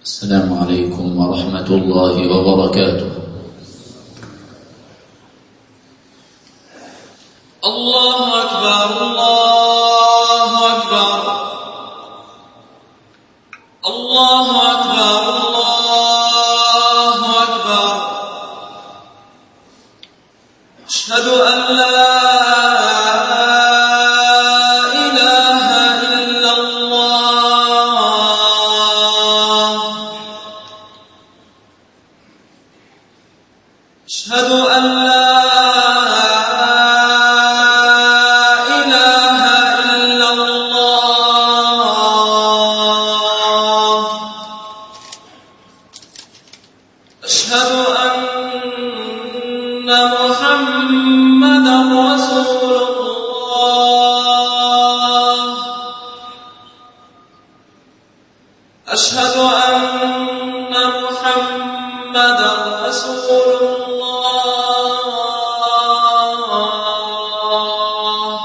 السلام عليكم ورحمة الله وبركاته. الله أكبر الله أكبر الله أكبر الله أكبر. أشهد أن لا إله إلا الله. أشهد أن لا أشهد أن محمدا رسول الله.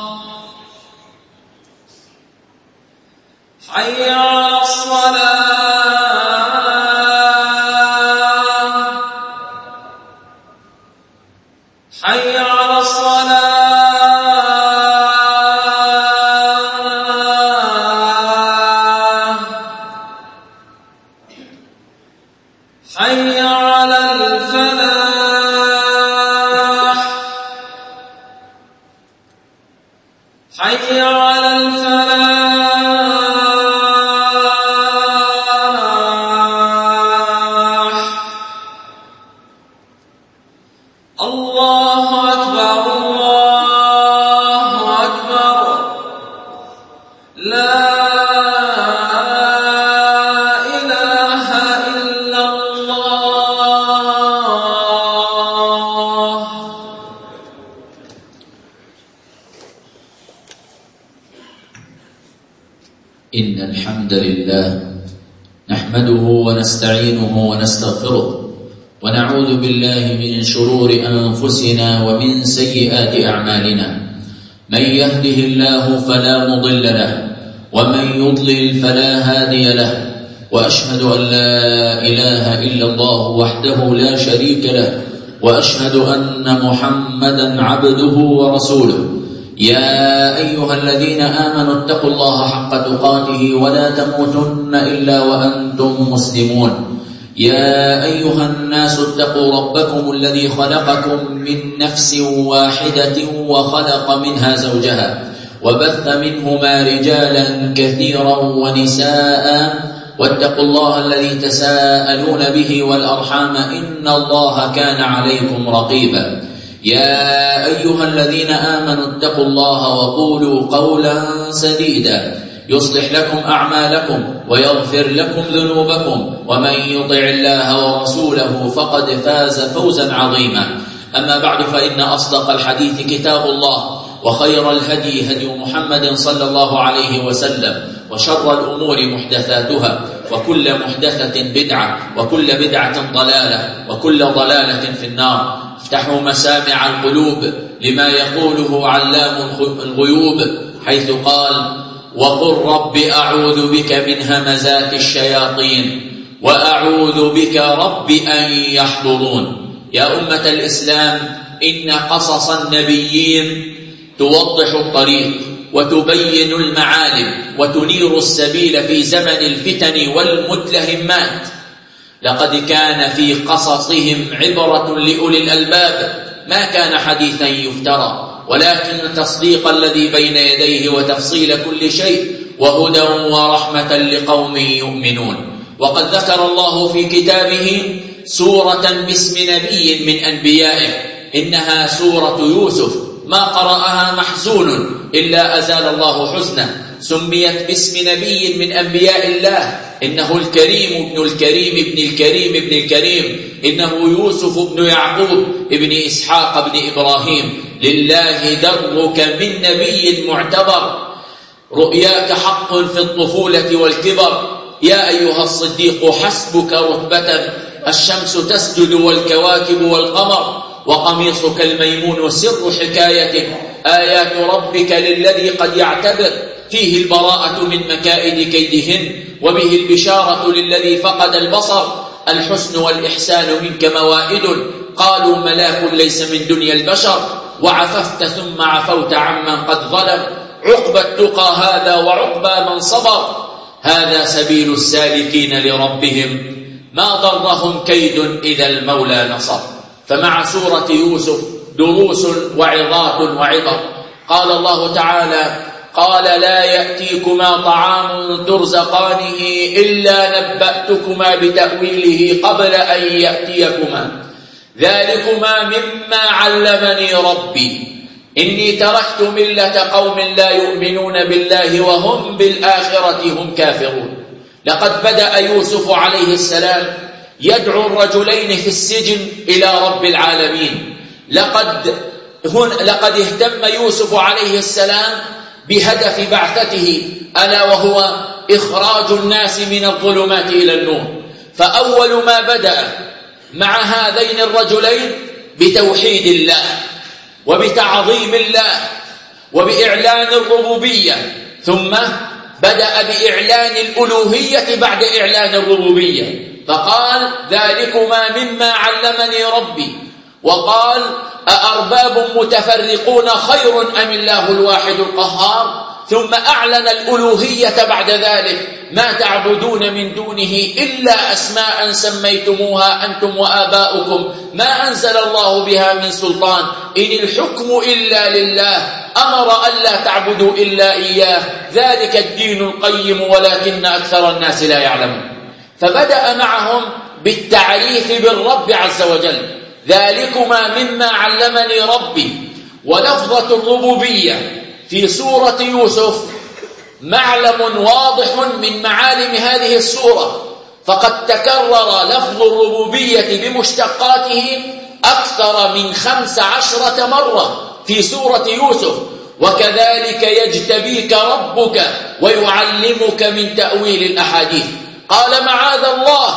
حي على الصلاة حي على الصلاة. حي على الفلاح حي على الفلاح. الله أكبر الله أكبر. لا إن الحمد لله نحمده ونستعينه ونستغفره ونعوذ بالله من شرور أنفسنا ومن سيئات أعمالنا. من يهده الله فلا مضل له ومن يضلل فلا هادي له، وأشهد أن لا إله إلا الله وحده لا شريك له، وأشهد أن محمدا عبده ورسوله. يا أيها الذين آمنوا اتقوا الله حق تقاته ولا تموتن إلا وأنتم مسلمون. يا أيها الناس اتقوا ربكم الذي خلقكم من نفس واحدة وخلق منها زوجها وبث منهما رجالا كثيرا ونساء، واتقوا الله الذي تساءلون به والأرحام إن الله كان عليكم رقيبا. يا أيها الذين آمنوا اتقوا الله وقولوا قولا سديدا يصلح لكم أعمالكم ويغفر لكم ذنوبكم، ومن يطع الله ورسوله فقد فاز فوزا عظيما. أما بعد، فإن أصدق الحديث كتاب الله، وخير الهدي هدي محمد صلى الله عليه وسلم، وشر الأمور محدثاتها، وكل محدثة بدعة، وكل بدعة ضلالة، وكل ضلالة في النار. افتحوا مسامع القلوب لما يقوله علام الغيوب، حيث قال: وقل رب أعوذ بك من همزات الشياطين وأعوذ بك رب أن يحضرون. يا أمة الإسلام، إن قصص النبيين توضح الطريق وتبين المعالم وتنير السبيل في زمن الفتن والمتلهمات. لقد كان في قصصهم عبرة لأولي الألباب، ما كان حديثا يفترى، ولكن تصديق الذي بين يديه وتفصيل كل شيء وهدى ورحمة لقوم يؤمنون. وقد ذكر الله في كتابه سورة باسم نبي من أنبيائه، إنها سورة يوسف، ما قرأها محزون إلا أزال الله حزنه. سميت باسم نبي من أنبياء الله، إنه الكريم ابن الكريم ابن الكريم ابن الكريم، إنه يوسف ابن يعقوب ابن إسحاق ابن إبراهيم. لله درك من نبي معتبر، رؤياك حق في الطفولة والكبر. يا أيها الصديق حسبك رتبة، الشمس تسجد والكواكب والقمر، وقميصك الميمون سر حكايتك. آيات ربك للذي قد يعتبر، فيه البراءة من مكائد كيدهن، وبه البشارة للذي فقد البصر. الحسن والإحسان منك موائد، قالوا ملاك ليس من دنيا البشر، وعففت ثم عفوت عمن قد ظلم. عقبى التقى هذا وعقبى من صبر، هذا سبيل السالكين لربهم، ما ضرهم كيد إذا المولى نصر. فمع سورة يوسف دروس وعظات وعبر. قال الله تعالى: قال لا يأتيكما طعام ترزقانه إلا نبأتكما بتأويله قبل أن يأتيكما، ذلكما مما علمني ربي، إني تركت ملة قوم لا يؤمنون بالله وهم بالآخرة هم كافرون. لقد بدأ يوسف عليه السلام يدعو الرجلين في السجن إلى رب العالمين. لقد اهتم يوسف عليه السلام بهدف بعثته، ألا وهو إخراج الناس من الظلمات إلى النور. فأول ما بدأ مع هذين الرجلين بتوحيد الله وبتعظيم الله وبإعلان الربوبية، ثم بدأ بإعلان الألوهية بعد إعلان الربوبية، فقال: ذلكما مما علمني ربي. وقال: أأرباب متفرقون خير أم الله الواحد القهار. ثم أعلن الألوهية بعد ذلك: ما تعبدون من دونه إلا أسماء سميتموها أنتم وآباؤكم ما أنزل الله بها من سلطان، إن الحكم إلا لله، أمر ألا تعبدوا إلا إياه، ذلك الدين القيم ولكن أكثر الناس لا يعلمون. فبدأ معهم بالتعريف بالرب عز وجل: ذلكما مما علمني ربي. ولفظة الربوبية في سورة يوسف معلم واضح من معالم هذه السورة، فقد تكرر لفظ الربوبية بمشتقاته أكثر من 15 مرة في سورة يوسف. وكذلك يجتبيك ربك ويعلمك من تأويل الأحاديث. قال: معاذ الله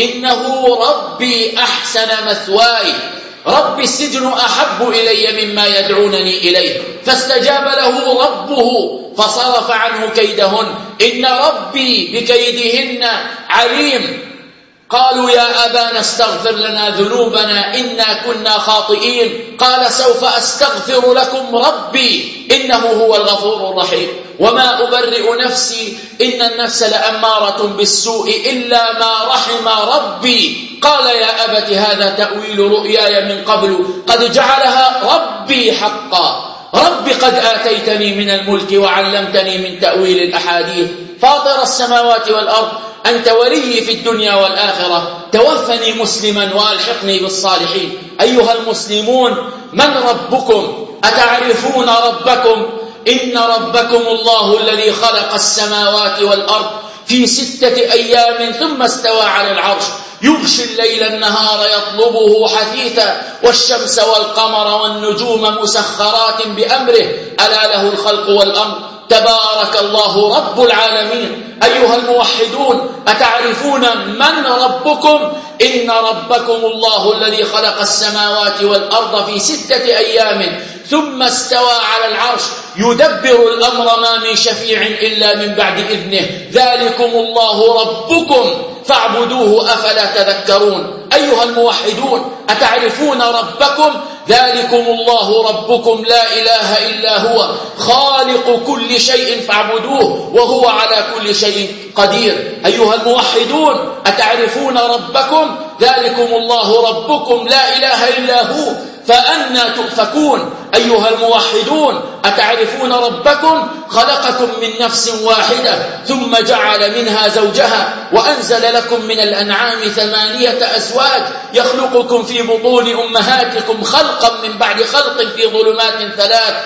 إنه ربي أحسن مثواي، ربي السجن أحب إلي مما يدعونني إليه، فاستجاب له ربه فصرف عنه كيدهن، إن ربي بكيدهن عليم. قالوا: يا أبانا استغفر لنا ذنوبنا إنا كنا خاطئين. قال: سوف أستغفر لكم ربي إنه هو الغفور الرحيم. وما أبرئ نفسي إن النفس لأمارة بالسوء إلا ما رحم ربي. قال: يا أبت هذا تأويل رؤياي من قبل قد جعلها ربي حقا. رب قد آتيتني من الملك وعلمتني من تأويل الأحاديث، فاطر السماوات والأرض، أنت ولي في الدنيا والآخرة، توفني مسلما وألحقني بالصالحين. أيها المسلمون، من ربكم؟ أتعرفون ربكم؟ إن ربكم الله الذي خلق السماوات والأرض في 6 أيام ثم استوى على العرش، يغشي الليل النهار يطلبه حثيثا، والشمس والقمر والنجوم مسخرات بأمره، ألا له الخلق والأمر، تبارك الله رب العالمين. أيها الموحدون، أتعرفون من ربكم؟ إن ربكم الله الذي خلق السماوات والأرض في 6 أيام ثم استوى على العرش، يدبر الأمر، ما من شفيع إلا من بعد إذنه، ذلكم الله ربكم فاعبدوه أفلا تذكرون. أيها الموحدون، أتعرفون ربكم؟ ذلكم الله ربكم لا إله إلا هو، خالق كل شيء فاعبدوه وهو على كل شيء قدير. أيها الموحدون، أتعرفون ربكم؟ ذلكم الله ربكم لا إله إلا هو، فأنى تؤفكون. أيها الموحدون، أتعرفون ربكم؟ خلقكم من نفس واحدة ثم جعل منها زوجها وأنزل لكم من الأنعام 8 أزواج، يخلقكم في بطون أمهاتكم خلقا من بعد خلق في ظلمات 3،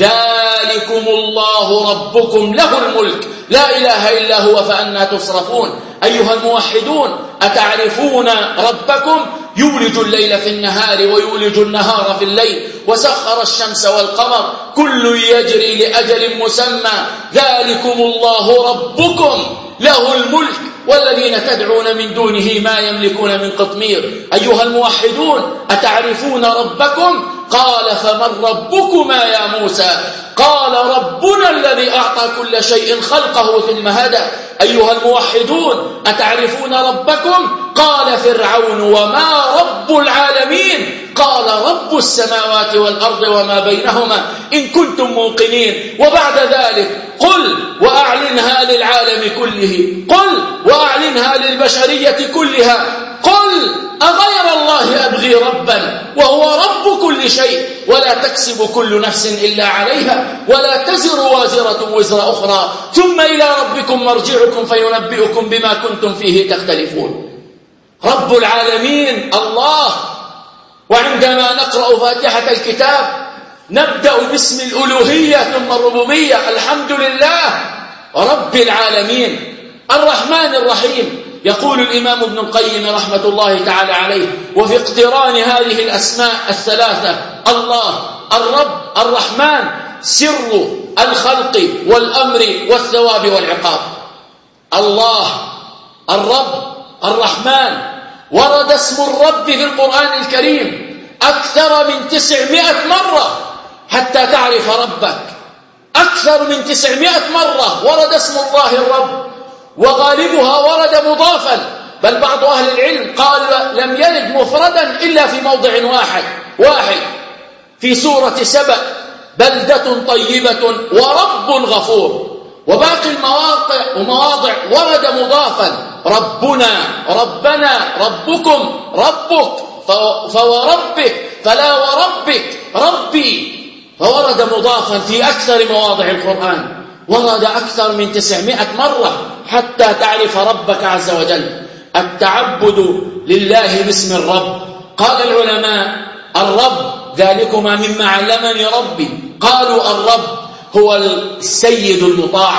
ذلكم الله ربكم له الملك لا إله إلا هو فأنى تصرفون. أيها الموحدون، أتعرفون ربكم؟ يولج الليل في النهار ويولج النهار في الليل، وسخر الشمس والقمر كل يجري لأجل مسمى، ذلكم الله ربكم له الملك والذين تدعون من دونه ما يملكون من قطمير. أيها الموحدون، أتعرفون ربكم؟ قال فمن ربكما يا موسى قال ربنا الذي أعطى كل شيء خلقه ثم هدى أيها الموحدون أتعرفون ربكم قال فرعون وما رب العالمين قال رب السماوات والأرض وما بينهما إن كنتم موقنين وبعد ذلك قل وأعلنها للعالم كله قل وأعلنها للبشرية كلها قل أغير الله أبغي ربا وهو رب كل شيء ولا تكسب كل نفس إلا عليها ولا تزر وازرة وزر أخرى ثم إلى ربكم مرجعكم فينبئكم بما كنتم فيه تختلفون رب العالمين الله. وعندما نقرأ فاتحة الكتاب نبدأ باسم الألوهية ثم الربوبية الحمد لله رب العالمين الرحمن الرحيم. يقول الإمام ابن القيم رحمة الله تعالى عليه وفي اقتران هذه الأسماء الثلاثة الله الرب الرحمن سر الخلق والأمر والثواب والعقاب. الله الرب الرحمن ورد اسم الرب في القرآن الكريم أكثر من 900 مرة حتى تعرف ربك أكثر من 900 مرة ورد اسم الله الرب وغالبها ورد مضافا بل بعض أهل العلم قال لم يرد مفردا إلا في موضع واحد في سورة سبأ بلدة طيبة ورب غفور وباقي المواضع ورد مضافا ربنا ربنا ربكم ربك فوربك فلا وربك ربي فورد مضافا في أكثر مواضع القرآن ورد أكثر من 900 مرة حتى تعرف ربك عز وجل. التعبد لله باسم الرب. قال العلماء الرب ذلكما مما علمني ربي قالوا الرب هو السيد المطاع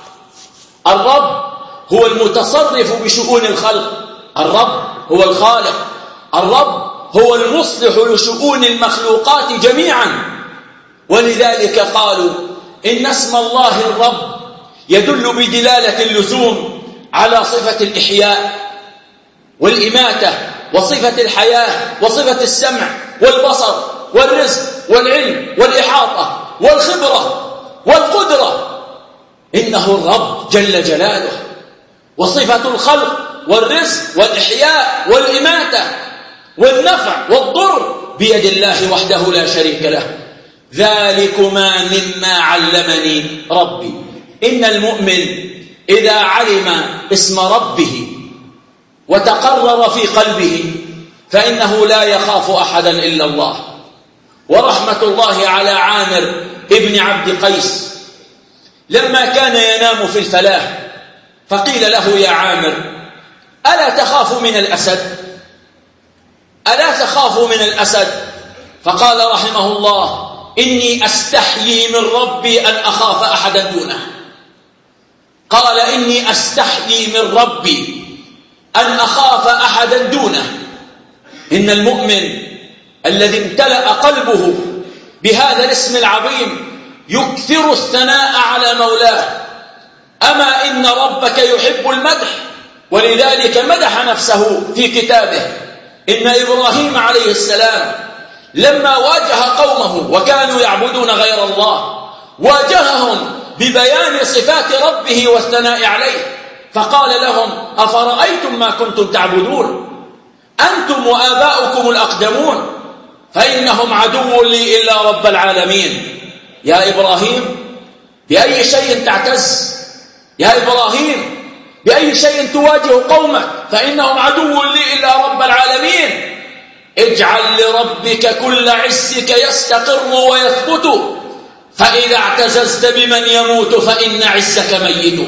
الرب هو المتصرف بشؤون الخلق الرب هو الخالق الرب هو المصلح لشؤون المخلوقات جميعا. ولذلك قالوا إن اسم الله الرب يدل بدلالة اللزوم على صفة الإحياء والإماتة وصفة الحياة وصفة السمع والبصر والرزق والعلم والإحاطة والخبرة والقدرة إنه الرب جل جلاله. وصفة الخلق والرزق والإحياء والإماتة والنفع والضر بيد الله وحده لا شريك له. ذلكما مما علمني ربي. إن المؤمن إذا علم اسم ربه وتقرر في قلبه فإنه لا يخاف أحدا إلا الله. ورحمة الله على عامر ابن عبد قيس لما كان ينام في الفلاح فقيل له يا عامر ألا تخاف من الأسد ألا تخاف من الأسد فقال رحمه الله إني أستحيي من ربي أن أخاف أحدا دونه. قال إني أستحيي من ربي أن أخاف أحدا دونه. إن المؤمن الذي امتلأ قلبه بهذا الاسم العظيم يكثر الثناء على مولاه. أما إن ربك يحب المدح ولذلك مدح نفسه في كتابه. إن إبراهيم عليه السلام لما واجه قومه وكانوا يعبدون غير الله واجههم ببيان صفات ربه والثناء عليه فقال لهم أفرأيتم ما كنتم تعبدون أنتم وآباؤكم الأقدمون فإنهم عدو لي إلا رب العالمين. يا إبراهيم بأي شيء تعتز يا إبراهيم بأي شيء تواجه قومك فإنهم عدو لي إلا رب العالمين. اجعل لربك كل عزك يستقر ويثبت فإذا اعتززت بمن يموت فإن عزك ميت.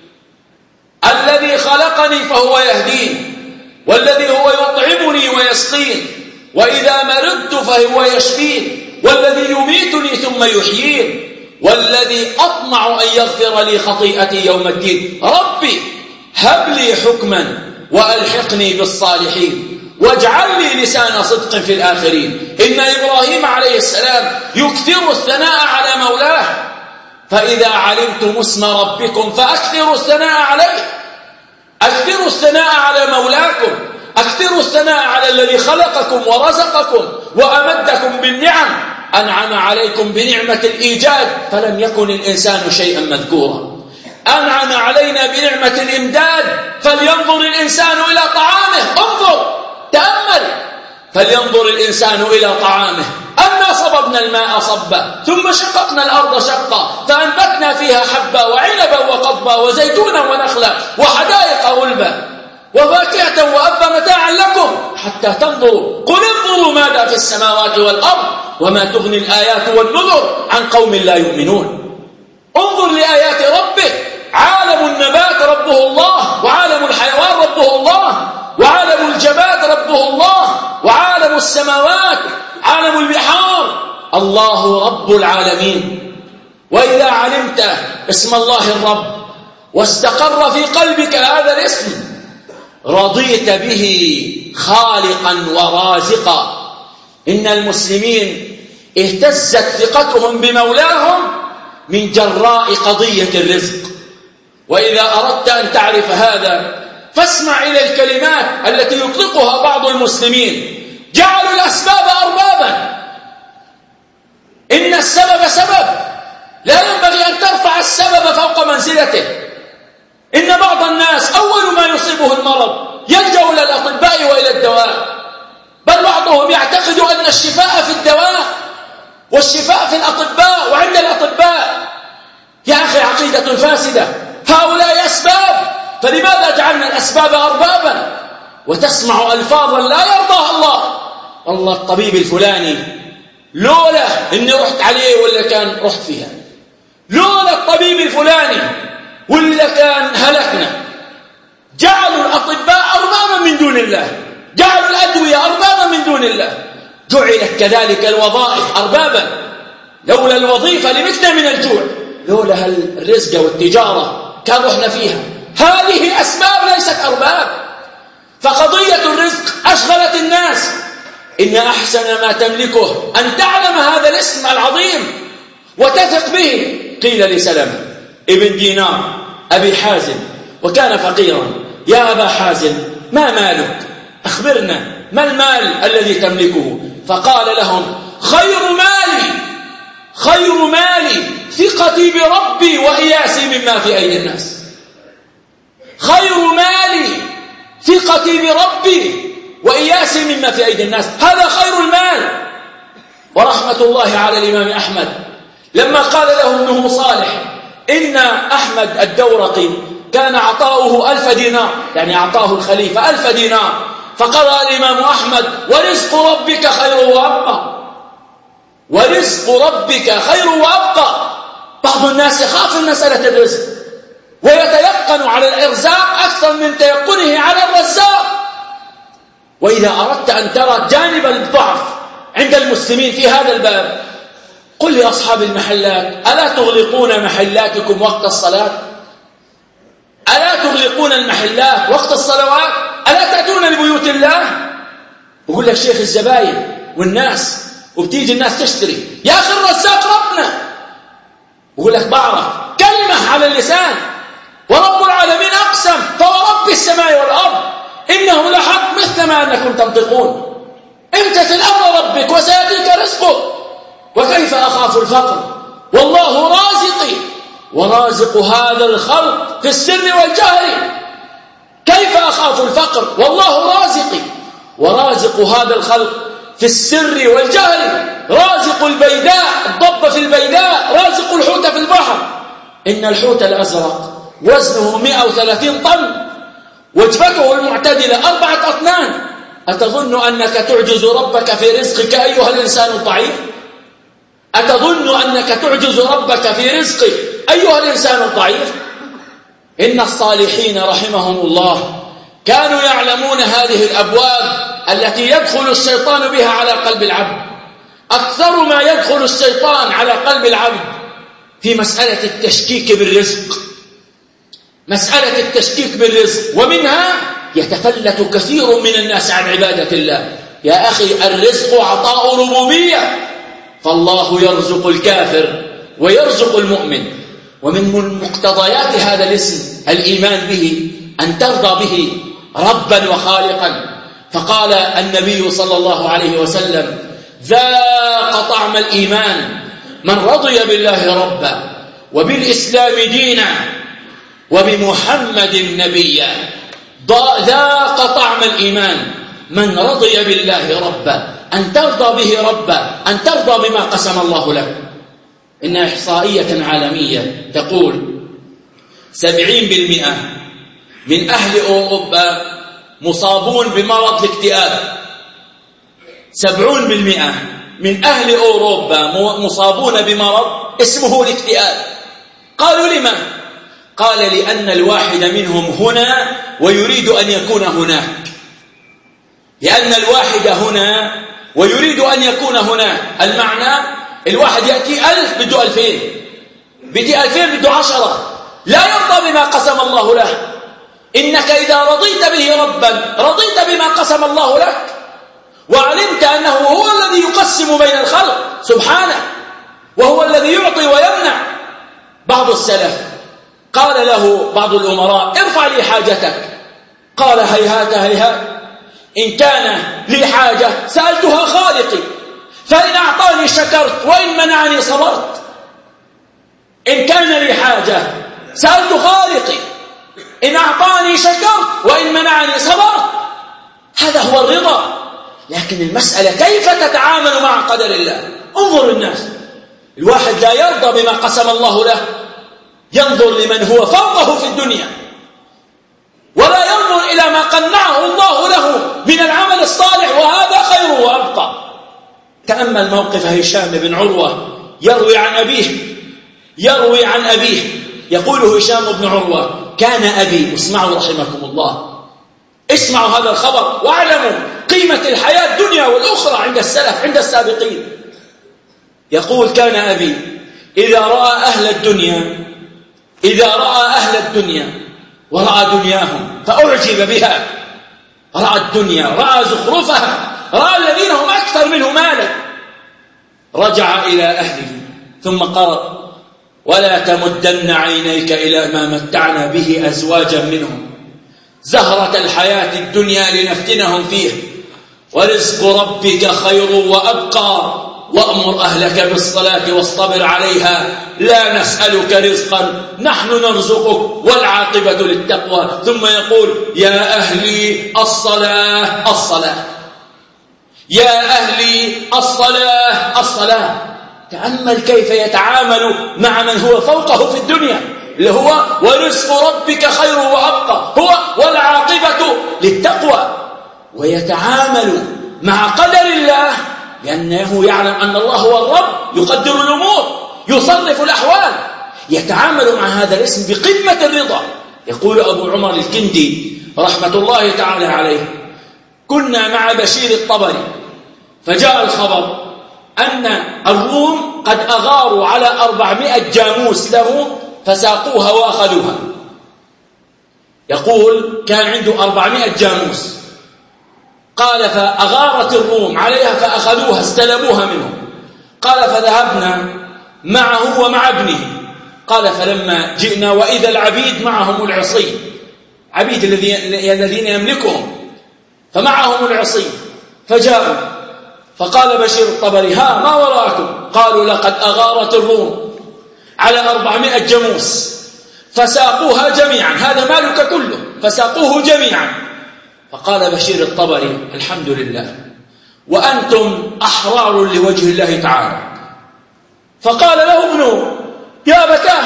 الذي خلقني فهو يهدين والذي هو يطعمني ويسقين وإذا مرضت فهو يشفين والذي يميتني ثم يحيين والذي أطمع أن يغفر لي خطيئتي يوم الدين. ربي هب لي حكما وألحقني بالصالحين واجعل لي لسان صدق في الآخرين. إن إبراهيم عليه السلام يكثر الثناء على مولاه فإذا علمتم اسم ربكم فأكثروا الثناء عليه. أكثروا الثناء على مولاكم أكثروا الثناء على الذي خلقكم ورزقكم وأمدكم بالنعم، أنعم عليكم بنعمة الإيجاد فلم يكن الإنسان شيئا مذكورا، أنعم علينا بنعمة الإمداد فلينظر الإنسان إلى طعامه. انظر تأمل، فلينظر الإنسان إلى طعامه. أنا صببنا الماء صبا ثم شققنا الأرض شقا فأنبتنا فيها حبا وعنبا وقضبا وزيتونا ونخلا وحدائق غلبا وفاكهة وأبا متاعا لكم حتى تنظروا. قل انظروا ماذا في السماوات والأرض وما تغني الآيات والنذر عن قوم لا يؤمنون. انظر لآيات ربك، عالم النبات ربه الله، وعالم الحيوان ربه الله، وعالم الجباد ربه الله، وعالم السماوات عالم البحار الله رب العالمين. وإذا علمت اسم الله الرب واستقر في قلبك هذا الاسم رضيت به خالقا ورازقا. إن المسلمين اهتزت ثقتهم بمولاهم من جراء قضية الرزق. وإذا أردت أن تعرف هذا فاسمع إلى الكلمات التي يطلقها بعض المسلمين: جعلوا الأسباب أربابا. إن السبب سبب، لا ينبغي أن ترفع السبب فوق منزلته. إن بعض الناس أول ما يصيبه المرض يلجأ إلى الأطباء وإلى الدواء، بل بعضهم يعتقد أن الشفاء في الدواء والشفاء في الأطباء وعند الأطباء. يا أخي عقيدة فاسدة، هؤلاء أسباب، فلماذا جعلنا الأسباب أربابا؟ وتسمع ألفاظا لا يرضاها الله. والله الطبيب الفلاني لولا إني رحت عليه ولا كان رحت فيها، لولا الطبيب الفلاني ولا كان هلكنا. جعلوا الأطباء أربابا من دون الله، جعلوا الأدوية أربابا من دون الله، جعلت كذلك الوظائف أربابا. لولا الوظيفة لمتنا من الجوع، لولا الرزق والتجارة كان رحنا فيها. هذه أسباب ليست أرباب. فقضية الرزق أشغلت الناس. إن أحسن ما تملكه أن تعلم هذا الاسم العظيم وتثق به. قيل لسلمة ابن دينار أبي حازم وكان فقيرا: يا أبا حازم ما مالك؟ أخبرنا ما المال الذي تملكه؟ فقال لهم: خير مالي ثقتي بربي وإياسي مما في أيدي الناس. خير مالي ثقتي بربي وإياسي مما في أيدي الناس، هذا خير المال. ورحمة الله على الإمام أحمد لما قال له ابنه صالح إن أحمد الدورقي كان عطاؤه 1000 دينار، يعني أعطاه الخليفة 1000 دينار، فقرأ الإمام أحمد: ورزق ربك خير وأبقى، ورزق ربك خير وأبقى. بعض الناس يخاف من مسألة الرزق ويتيقن على الإرزاق أكثر من تيقنه على الرزاق. وإذا أردت أن ترى جانب الضعف عند المسلمين في هذا الباب قل لأصحاب المحلات: ألا تغلقون محلاتكم وقت الصلاة؟ ألا تغلقون المحلات وقت الصلوات؟ ألا تأتون لبيوت الله؟ وقل لك شيخ الزباين والناس، وبتيجي الناس تشتري: يا أخي الرزاق ربنا. وقل لك بعرف كلمة على اللسان، ورب العالمين أقسم فورب السماء والأرض إنه لحق مثل ما أنكم تنطقون. امتثل أمر ربك وسيأتيك رزقك. وكيف أخاف الفقر والله رازقي ورازق هذا الخلق في السر والجهر. كيف أخاف الفقر والله رازقي ورازق هذا الخلق في السر والجهر. رازق البيداء، الضب في البيداء، رازق الحوت في البحر. إن الحوت الأزرق وزنه 130 طن، وجبته المعتدلة 4 أطنان. أتظن أنك تعجز ربك في رزقك أيها الإنسان الضعيف؟ أتظن أنك تعجز ربك في رزقك أيها الإنسان الضعيف؟ إن الصالحين رحمهم الله كانوا يعلمون هذه الأبواب التي يدخل الشيطان بها على قلب العبد. أكثر ما يدخل الشيطان على قلب العبد في مسألة التشكيك بالرزق، مسألة التشكيك بالرزق، ومنها يتفلت كثير من الناس عن عبادة الله. يا أخي الرزق عطاء ربوبية، فالله يرزق الكافر ويرزق المؤمن. ومن مقتضيات هذا الاسم الإيمان به، أن ترضى به ربا وخالقا، فقال النبي صلى الله عليه وسلم: ذاق طعم الإيمان من رضي بالله ربا وبالإسلام دينا وبمحمد نبيا. ذاق طعم الإيمان من رضي بالله ربا، أن ترضى به ربا، أن ترضى بما قسم الله لك. إن إحصائية عالمية تقول 70% من أهل أوروبا مصابون بمرض الاكتئاب. 70% من أهل أوروبا مصابون بمرض اسمه الاكتئاب. قالوا لما؟ قال: لأن الواحد منهم هنا ويريد أن يكون هناك. لأن الواحد هنا ويريد أن يكون هناك. المعنى الواحد يأتي 1000 بده 2000، بدي 2000 بده 10. لا يرضى بما قسم الله له. إنك إذا رضيت به ربا رضيت بما قسم الله لك، وعلمت أنه هو الذي يقسم بين الخلق سبحانه، وهو الذي يعطي ويمنع. بعض السلف قال له بعض الأمراء: ارفع لي حاجتك. قال: هيهات هيهات، إن كان لي حاجة سألتها خالقي، فإن أعطاني شكرت وإن منعني صبرت. إن كان لي حاجة سألت خالقي، إن أعطاني شكرت وإن منعني صبرت. هذا هو الرضا. لكن المسألة كيف تتعامل مع قدر الله. انظر الناس، الواحد لا يرضى بما قسم الله له، ينظر لمن هو فوقه في الدنيا، ولا ينظر إلى ما قنعه الله له من العمل الصالح، وهذا خير وأبقى. تأمل موقف هشام بن عروة يروي عن أبيه يقول هشام بن عروة: كان أبي، اسمعوا رحمكم الله، اسمعوا هذا الخبر واعلموا قيمة الحياة الدنيا والأخرى عند السلف، عند السابقين. يقول: كان أبي إذا رأى أهل الدنيا ورأى دنياهم فأعجب بها، رأى الدنيا، رأى زخرفها، رأى الذين هم أكثر منه مالا، رجع إلى أهله ثم قرأ: ولا تمدن عينيك إلى ما متعنا به أزواجا منهم زهرة الحياة الدنيا لنفتنهم فيه ورزق ربك خير وأبقى وأمر أهلك بالصلاة واصطبر عليها لا نسألك رزقا نحن نرزقك والعاقبة للتقوى. ثم يقول: يا أهلي الصلاة الصلاة، يا أهلي الصلاة الصلاة. تأمل كيف يتعامل مع من هو فوقه في الدنيا، اللي هو ورزق ربك خير وأبقى، هو والعاقبة للتقوى. ويتعامل مع قدر الله لأنه يعلم أن الله هو الرب، يقدر الأمور، يصرف الأحوال. يتعامل مع هذا الاسم بقمة الرضا. يقول أبو عمر الكندي رحمة الله تعالى عليه: كنا مع بشير الطبري فجاء الخبر أن الروم قد أغاروا على 400 جاموس له فساقوها وأخذوها. يقول: كان عنده 400 جاموس، قال: فأغارت الروم عليها فأخذوها، استلبوها منهم. قال: فذهبنا معه ومع ابنه. قال: فلما جئنا وإذا العبيد معهم العصي، عبيد الذين يملكهم، فمعهم العصي. فجاءوا فقال بشير الطبري: ها ما وراءكم؟ قالوا: لقد أغارت الروم على 400 جاموس فساقوها جميعا، هذا مالك كله، فساقوه جميعا. فقال بشير الطبري: الحمد لله، وأنتم أحرار لوجه الله تعالى. فقال له ابنه: يا بتاه،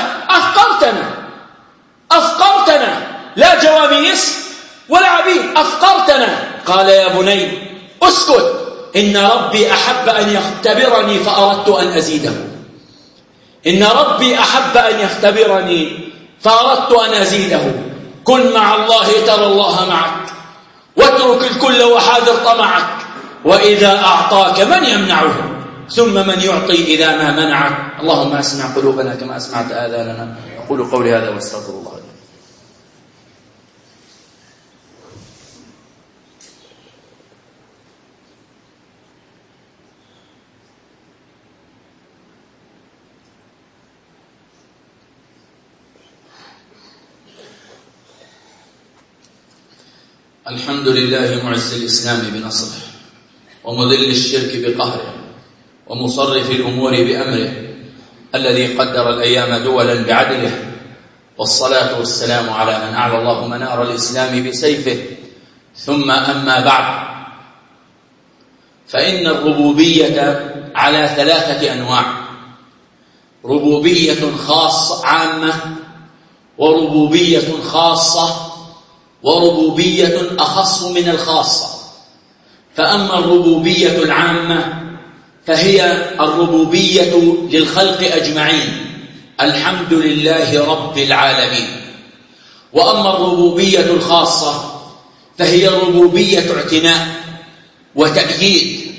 أفقرتنا، لا جواميس ولا عبيد، أفقرتنا. قال: يا بني اسكت، إن ربي أحب أن يختبرني فأردت أن أزيده. إن ربي أحب أن يختبرني فأردت أن أزيده. كن مع الله ترى الله معك، واترك الكل وحاذر طمعك، وإذا أعطاك من يمنعه، ثم من يعطي إذا ما منعك. اللهم أسمع قلوبنا كما أسمعت آذاننا. أقول قولي هذا واستغفر الله. الحمد لله معز الإسلام بنصره، ومذل الشرك بقهره، ومصرف الأمور بأمره، الذي قدر الأيام دولا بعدله، والصلاة والسلام على من أعلى الله منار الإسلام بسيفه. ثم أما بعد، فإن الربوبية على 3 أنواع: ربوبية خاصة عامة، وربوبية خاصة، وربوبية أخص من الخاصة. فأما الربوبية العامة فهي الربوبية للخلق أجمعين، الحمد لله رب العالمين. وأما الربوبية الخاصة فهي ربوبية اعتناء وتأييد،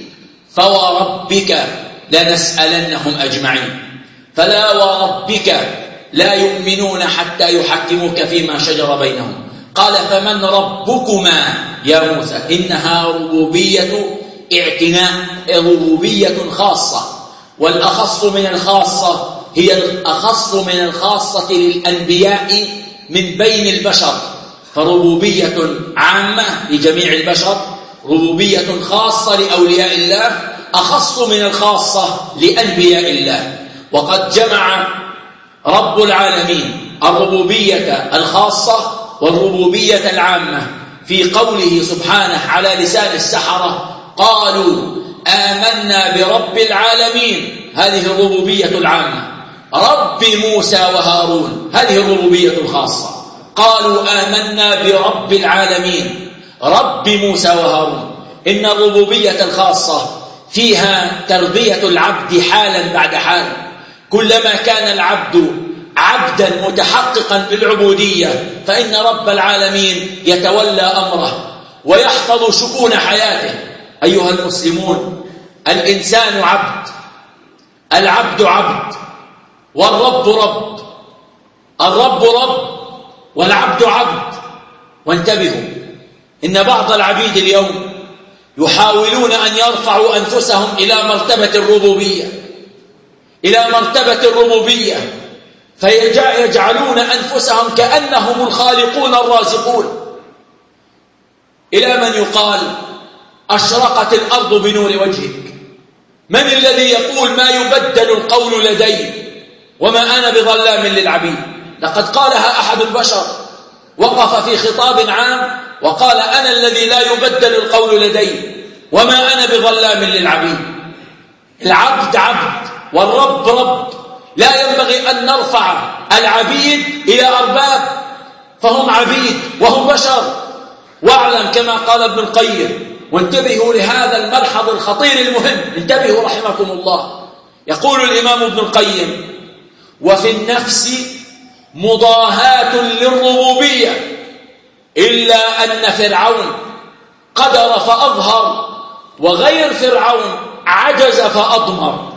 فوربك لنسألنهم أجمعين، فلا وربك لا يؤمنون حتى يحكموك فيما شجر بينهم. قال: فمن ربكما يا موسى؟ إنها ربوبية اعتناء، ربوبية خاصة. والأخص من الخاصة هي الأخص من الخاصة للأنبياء من بين البشر، فربوبية عامة لجميع البشر، ربوبية خاصة لأولياء الله، أخص من الخاصة لأنبياء الله. وقد جمع رب العالمين الربوبية الخاصة والربوبية العامة في قوله سبحانه على لسان السحرة: قالوا آمنا برب العالمين، هذه الربوبية العامة. رب موسى وهارون، هذه الربوبية الخاصة. قالوا آمنا برب العالمين، رب موسى وهارون. إن الربوبية الخاصة فيها تربية العبد حالا بعد حال، كلما كان العبد عبدا متحققا بالعبودية فإن رب العالمين يتولى أمره ويحفظ شؤون حياته. أيها المسلمون، الإنسان عبد، العبد عبد، والرب رب، الرب رب والعبد عبد. وانتبهوا، إن بعض العبيد اليوم يحاولون أن يرفعوا أنفسهم إلى مرتبة الربوبية، إلى مرتبة الربوبية، فيجعلون أنفسهم كأنهم الخالقون الرازقون، إلى من يقال: أشرقت الأرض بنور وجهك. من الذي يقول ما يبدل القول لدي وما أنا بظلام للعبيد؟ لقد قالها أحد البشر، وقف في خطاب عام وقال: أنا الذي لا يبدل القول لدي وما أنا بظلام للعبيد. العبد عبد والرب رب، لا ينبغي أن نرفع العبيد إلى أرباب، فهم عبيد وهم بشر. واعلم كما قال ابن القيم، وانتبهوا لهذا الملحظ الخطير المهم، انتبهوا رحمكم الله. يقول الإمام ابن القيم: وفي النفس مضاهاة للربوبية، إلا أن فرعون قدر فأظهر، وغير فرعون عجز فأضمر.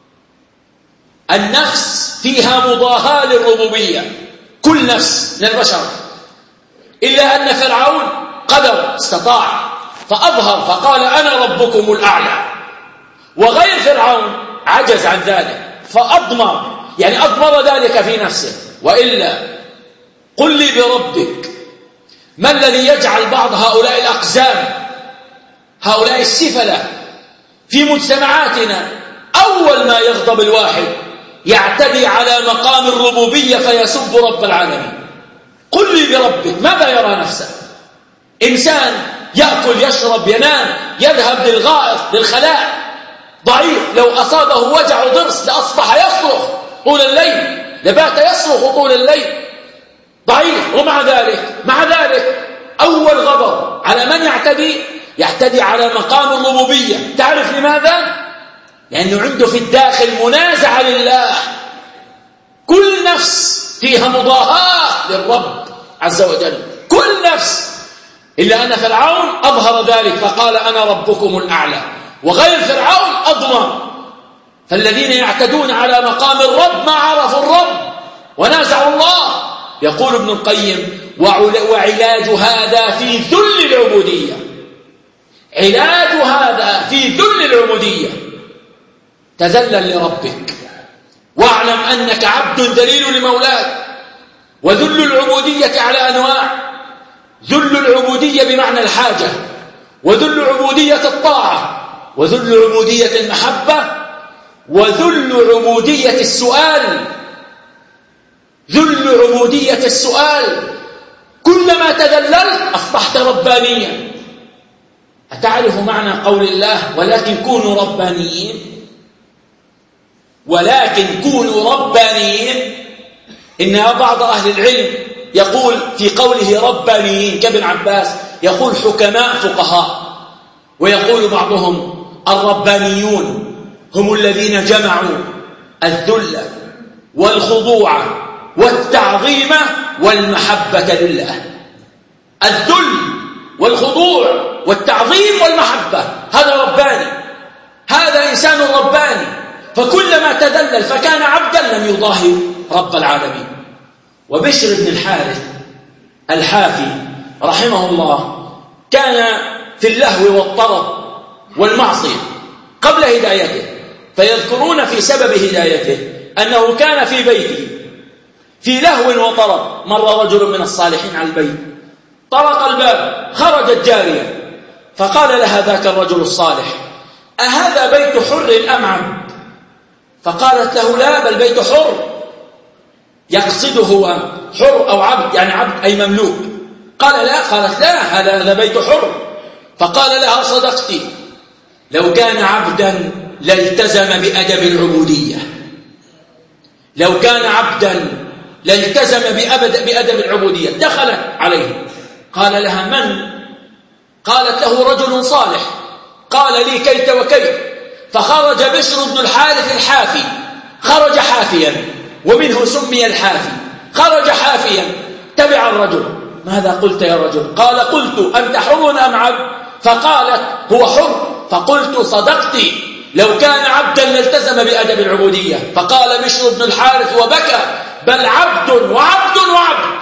النفس فيها مضاهاة للربوبية، كل نفس من البشر، إلا أن فرعون قدر، استطاع فأظهر فقال: أنا ربكم الأعلى، وغير فرعون عجز عن ذلك فأضمر، يعني أضمر ذلك في نفسه. وإلا قل لي بربك، ما الذي يجعل بعض هؤلاء الأقزام، هؤلاء السفلة في مجتمعاتنا، أول ما يغضب الواحد يعتدي على مقام الربوبية فيسب رب العالمين؟ قل لي بربك، ماذا يرى نفسه؟ إنسان يأكل يشرب ينام يذهب للغائط للخلاء، ضعيف، لو أصابه وجع ضرس لأصبح يصرخ طول الليل، لبات يصرخ طول الليل، ضعيف. ومع ذلك أول غضب على من يعتدي على مقام الربوبية. تعرف لماذا؟ لأنه عنده في الداخل منازعة لله، كل نفس فيها مضاهاة للرب عز وجل، كل نفس، إلا أن فرعون أظهر ذلك فقال: أنا ربكم الأعلى، وغير فرعون أضمر. فالذين يعتدون على مقام الرب ما عرفوا الرب ونازعوا الله. يقول ابن القيم: وعلاج هذا في ذل العبودية، علاج هذا في ذل العبودية. تذلل لربك، واعلم أنك عبد ذليل لمولاك. وذل العبودية على أنواع: ذل العبودية بمعنى الحاجة، وذل عبودية الطاعة، وذل عبودية المحبة، وذل عبودية السؤال. ذل عبودية السؤال، كلما تذللت أصبحت ربانيا. أتعرف معنى قول الله ولكن كونوا ربانيين؟ ولكن كونوا ربانيين. إن بعض أهل العلم يقول في قوله ربانيين كابن عباس يقول حكماء فقهاء، ويقول بعضهم الربانيون هم الذين جمعوا الذل والخضوع والتعظيم والمحبة لله. الذل والخضوع والتعظيم والمحبة، هذا رباني، هذا إنسان رباني. فكلما تذلل فكان عبدا لم يضاهي رب العالمين. وبشر بن الحارث الحافي رحمه الله كان في اللهو والطرب والمعصية قبل هدايته، فيذكرون في سبب هدايته أنه كان في بيته في لهو وطرب. مر رجل من الصالحين على البيت، طرق الباب، خرجت جارية فقال لها ذاك الرجل الصالح: أهذا بيت حر أم عبد؟ فقالت له: لا، بل بيت حر. يقصده هو حر أو عبد، يعني عبد أي مملوك. قال: لا. قالت: لا، هذا بيت حر. فقال لها: صدقتي، لو كان عبدا لالتزم بأدب العبودية. لو كان عبدا لالتزم بأدب العبودية. دخلت عليه، قال لها: من؟ قالت له: رجل صالح. قال: لي كيت وكيت. فخرج بشر بن الحارث الحافي، خرج حافيا، ومنه سمي الحافي، خرج حافيا. تبع الرجل: ماذا قلت يا رجل؟ قال: قلت أنت حر أم عبد؟ فقالت: هو حر. فقلت: صدقتي، لو كان عبدا لالتزم بأدب العبودية. فقال بشر بن الحارث وبكى: بل عبد وعبد وعبد،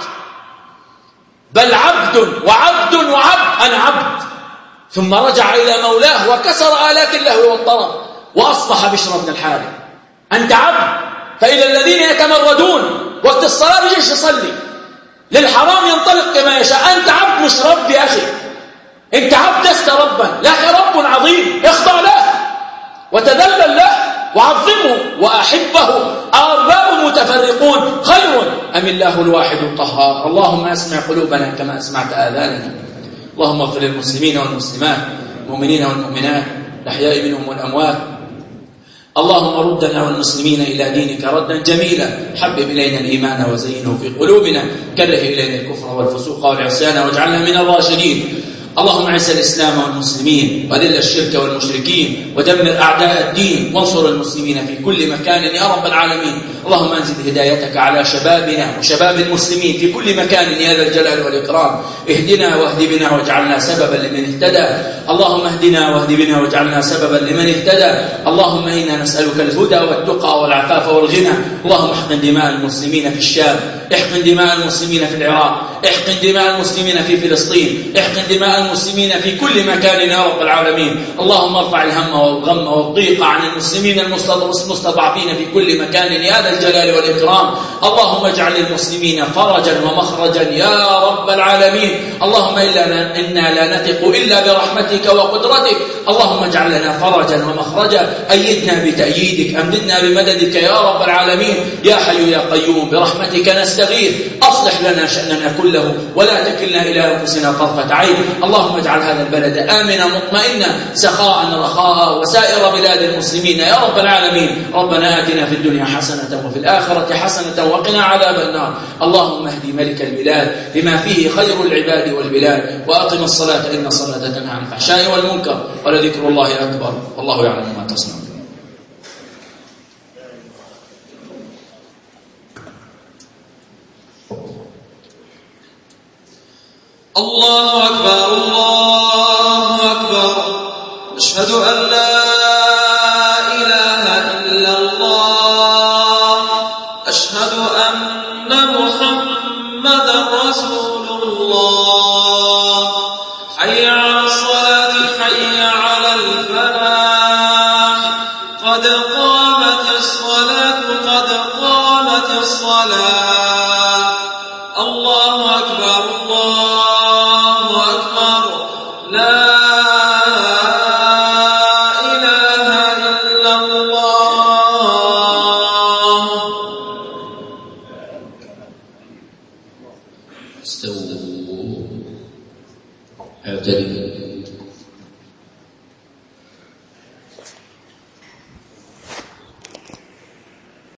بل عبد وعبد وعبد، أنا عبد. ثم رجع إلى مولاه وكسر آلات اللهو والطرب، وأصبح بشر بن الحارث: أنت عبد. فإلى الذين يتمردون وقت الصلاة يجيش يصلي، للحرام ينطلق كما يشاء. أنت عبد مش رب يا أخي، أنت عبد لست ربا، لك رب عظيم، اخضع له وتذلل له وعظمه وأحبه. أرباب متفرقون خير أم الله الواحد القهار؟ اللهم أسمع قلوبنا كما أسمعت آذاننا. اللهم اغفر للمسلمين والمسلمات، المؤمنين والمؤمنات، الأحياء منهم والأموات. اللهم ردنا والمسلمين إلى دينك ردا جميلا. حبب إلينا الإيمان وزينه في قلوبنا، كره إلينا الكفر والفسوق والعصيان واجعلنا من الراشدين. اللهم اعز الإسلام والمسلمين وذل الشرك والمشركين ودمر أعداء الدين وانصر المسلمين في كل مكان يا رب العالمين. اللهم انزل هدايتك على شبابنا وشباب المسلمين في كل مكان يا ذا الجلال والإكرام. اهدنا واهد بنا واجعلنا سببا لمن اهتدى. اللهم اهدنا واهد بنا واجعلنا سببا لمن اهتدى. اللهم إنا نسألك الهدى والتقى والعفاف والغنى. اللهم احقن دماء المسلمين في الشام، احقن دماء المسلمين في العراق، احقن دماء المسلمين في فلسطين، احقن دماء المسلمين في كل مكان يا رب العالمين. اللهم ارفع الهم والغم والضيق عن المسلمين المستضعفين في كل مكان يا ذا الجلال والإكرام. اللهم اجعل للمسلمين فرجا ومخرجا يا رب العالمين. اللهم إنا لا نثق إلا برحمتك وقدرتك. اللهم اجعل لنا فرجا ومخرجا، أيدنا بتأييدك، أمددنا بمددك يا رب العالمين. يا حي يا قيوم برحمتك نستغيث، أصلح لنا شأننا كله ولا تكلنا إلى أنفسنا طرفة عين. اللهم اجعل هذا البلد آمنا مطمئنا سخاء رخاء وسائر بلاد المسلمين يا رب العالمين. ربنا آتنا في الدنيا حسنة وفي الآخرة حسنة وقنا عذاب النار. اللهم اهدي ملك البلاد بما فيه خير العباد والبلاد، وأقم الصلاة إن الصلاة تنهى عن الفحشاء والمنكر، ولذكر الله أكبر والله يعلم ما تصنعون. الله أكبر الله أكبر، أشهد أن لا إله إلا الله، أشهد أن محمدا رسول الله. حي على الصلاة حي على الفلاح، قد قامت الصلاة قد قامت الصلاة. الله أكبر الله استووا اعتدلوا